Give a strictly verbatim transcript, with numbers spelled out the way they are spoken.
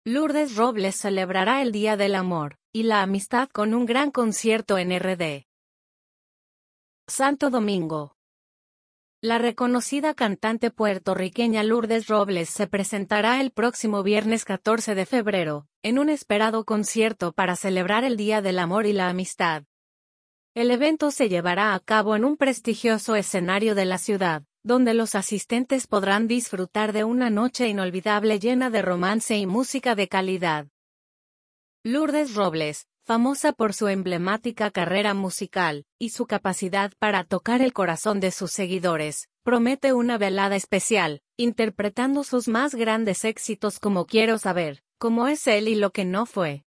Lourdes Robles celebrará el Día del Amor y la Amistad con un gran concierto en R D. Santo Domingo. La reconocida cantante puertorriqueña Lourdes Robles se presentará el próximo viernes catorce de febrero, en un esperado concierto para celebrar el Día del Amor y la Amistad. El evento se llevará a cabo en un prestigioso escenario de la ciudad, donde los asistentes podrán disfrutar de una noche inolvidable llena de romance y música de calidad. Lourdes Robles, famosa por su emblemática carrera musical y su capacidad para tocar el corazón de sus seguidores, promete una velada especial, interpretando sus más grandes éxitos como Quiero saber, Cómo es él y Lo que no fue.